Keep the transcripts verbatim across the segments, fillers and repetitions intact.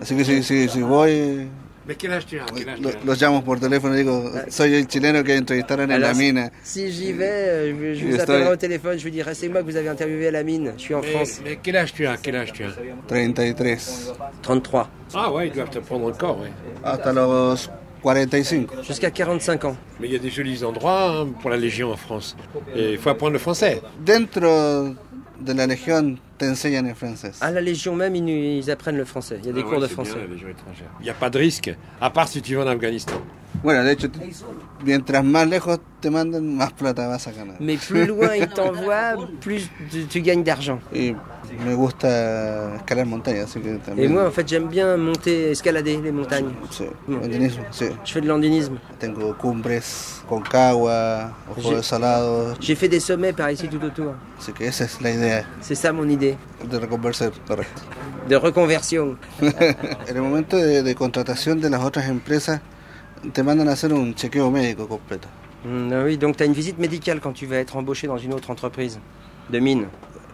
Así que si, si, si voy, Mais quel âge tu as, quel âge lo- tu as los llamo por teléfono y digo, soy el chileno que entrevistaron en la Alors, mina. si j'y vais, euh, je, je Je vous estoy- appellerai au téléphone, je vous dirai c'est moi que vous avez interviewé à la mine, je suis en mais, France. mais quel âge tu as, quel âge tu as treinta y tres. trente-trois, Ah ouais, ils doivent te prendre encore, ouais. Hasta los cuarenta y cinco. jusqu'à quarante-cinq ans. Mais il y a des jolis endroits hein, pour la Légion en France. Et il faut apprendre le français. Dentro de la legión te enseñan el francés. À la Légion même, ils, nous- ils apprennent le français, il y a des Ah cours ouais, de c'est français. bien, la Légion étrangère. Il n'y a pas de risque, à part si tu vas en Afghanistan. Bueno, de hecho, mientras más lejos te mandan, más plata vas a ganar. Mais plus loin ils t'envoient, plus tu, tu gagnes d'argent. Y me gusta escalar montañas, así que Et también. moi en fait j'aime bien monter, escalader les montagnes. Sí, andinismo, sí. Je fais de l'andinisme. Tengo cumbres, Concagua, Ojo de Salado, J'ai fait des sommets par ici tout autour. así que esa es la idea C'est ça mon idée de reconversar, correcto. de reconversion. En el momento de, de contratación de las otras empresas, te mandan a hacer un chequeo médico completo. Mm, ah oui, donc tu as une visite médicale quand tu vas être embauché dans une autre entreprise de mine.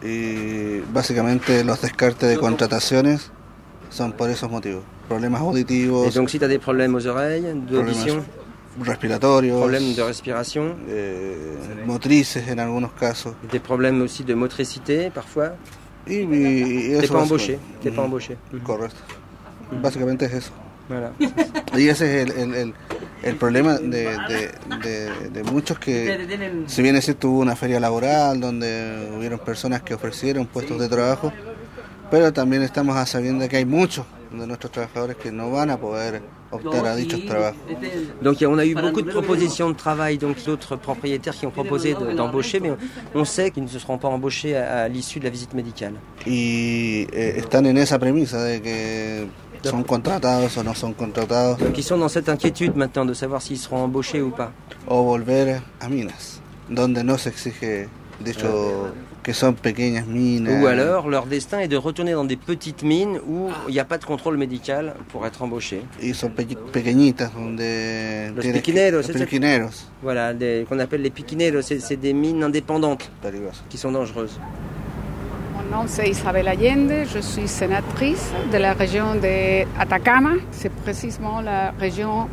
Y básicamente los descartes de contrataciones son por esos motivos. Problemas Et auditivos, donc si tu as des problèmes aux oreilles, d'audition, problemas respiratorios, problèmes de respiration, eh, motrices en algunos casos. des problèmes aussi de motricité parfois, Y, y- y t'es eso pas básicamente- embauché, t'es pas Ujú, embauché. Mhm. Correcto. Básicamente es eso. Voilà. Y ese es el, el, el, el problema de, de, de, de muchos que, si bien es cierto, hubo una feria laboral donde hubieron personas que ofrecieron puestos de trabajo, pero también estamos a sabiendo que hay muchos de nuestros trabajadores que no van a poder optar a dichos trabajos. Donc on a eu beaucoup de propositions de travail, donc d'autres propriétaires qui ont proposé de- d'embaucher, mais on sait qu'ils ne se seront pas embauchés à, à l'issue de la visite médicale. Y eh, están en esa premisa de que son contratados o no son contratados, Donc ils sont dans cette inquiétude maintenant de savoir s'ils seront embauchés ou pas. o volver a minas, donde no se exige, de hecho, que son pequeñas minas. Ou alors leur destin est de retourner dans des petites mines où il n'y a pas de contrôle médical pour être embauché. Y son pe- pequeñitas, donde Los tienes que- piquineros, los c'est ça? piquineros, Voilà, des- qu'on appelle les piquineros, c'est c'est des mines indépendantes peligrosos. qui sont dangereuses. Mon nom c'est Isabelle Allende, je suis sénatrice de la région de Atacama. C'est précisément la région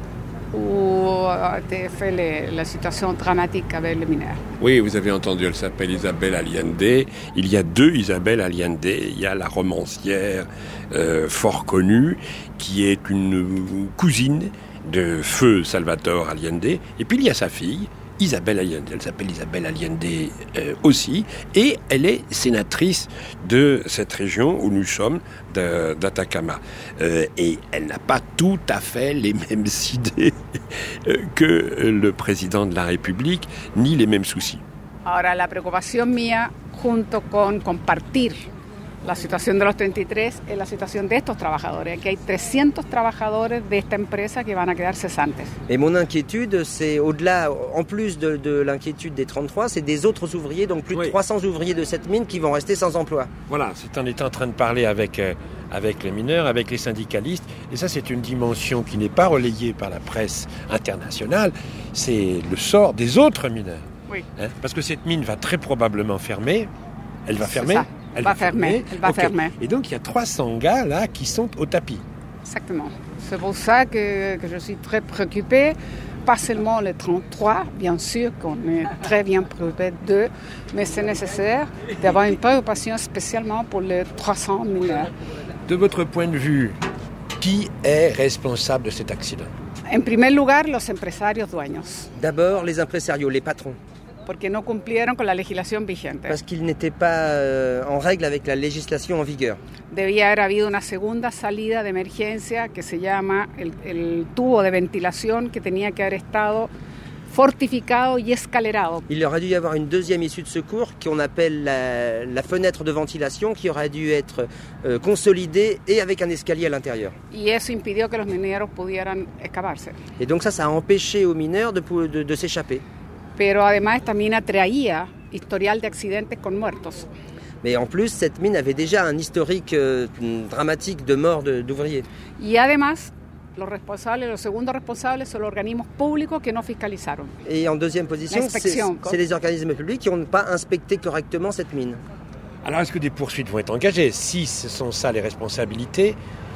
où a été fait les- la situation dramatique avec les mineurs. Oui, vous avez entendu, elle s'appelle Isabelle Allende. Il y a deux Isabelle Allende. Il y a la romancière euh, fort connue, qui est une cousine de feu Salvatore Allende. Et puis il y a sa fille, Isabelle Allende. Elle s'appelle Isabelle Allende euh, aussi. Et elle est sénatrice de cette région où nous sommes, de- d'Atacama. Euh, et elle n'a pas tout à fait les mêmes idées euh, que le président de la République, ni les mêmes soucis. Ahora, la preocupación mía, junto con compartir la situación de los treinta y tres, es la situación de estos trabajadores. Aquí hay trescientos trabajadores de esta empresa que van a quedar cesantes. Et mon inquiétude, c'est au-delà, en plus de, de l'inquiétude des trente-trois, c'est des autres ouvriers, donc plus de Oui. trois cents ouvriers de cette mine qui vont rester sans emploi. Voilà, c'est en étant en train de parler avec, euh, avec les mineurs, avec les syndicalistes, et ça c'est une dimension qui n'est pas relayée par la presse internationale, c'est le sort des autres mineurs. Oui. Hein, parce que cette mine va très probablement fermer. Elle va C'est fermer ça. Elle Va fermer, elle va Ok. fermer. Et donc il y a trois cents gars là qui sont au tapis. Exactement. C'est pour ça que, que je suis très préoccupée. Pas seulement les trente-trois, bien sûr qu'on est très bien préoccupé d'eux, mais c'est nécessaire d'avoir une préoccupation spécialement pour les trois cents mineurs. De votre point de vue, qui est responsable de cet accident? En primer lugar, los empresarios dueños, D'abord, les impresarios, les patrons, porque no cumplieron con la legislación vigente. parce qu'ils n'étaient pas euh, en règle avec la législation en vigueur. Debía haber habido una segunda salida de emergencia que se llama el, el tubo de ventilación, que tenía que haber estado fortificado y escalerado. Il aurait dû y avoir une deuxième issue de secours qu'on appelle la, la fenêtre de ventilation qui aurait dû être euh, consolidée et avec un escalier à l'intérieur. Y eso impidió que los mineros pudieran escaparse. Et donc ça, ça a empêché aux mineurs de, pou- de, de s'échapper. Pero además esta mina traía historial de accidentes con muertos. Mais en plus, cette mine avait déjà un historique euh, dramatique de mort de- d'ouvriers. Y además, los responsables, los segundos responsables son los organismos públicos que no fiscalizaron. Et en deuxième position, c'est L'inspection, quoi. c'est les organismes publics qui n'ont pas inspecté correctement cette mine. Alors est-ce que des poursuites vont être engagées? Si ce sont ça les responsabilités,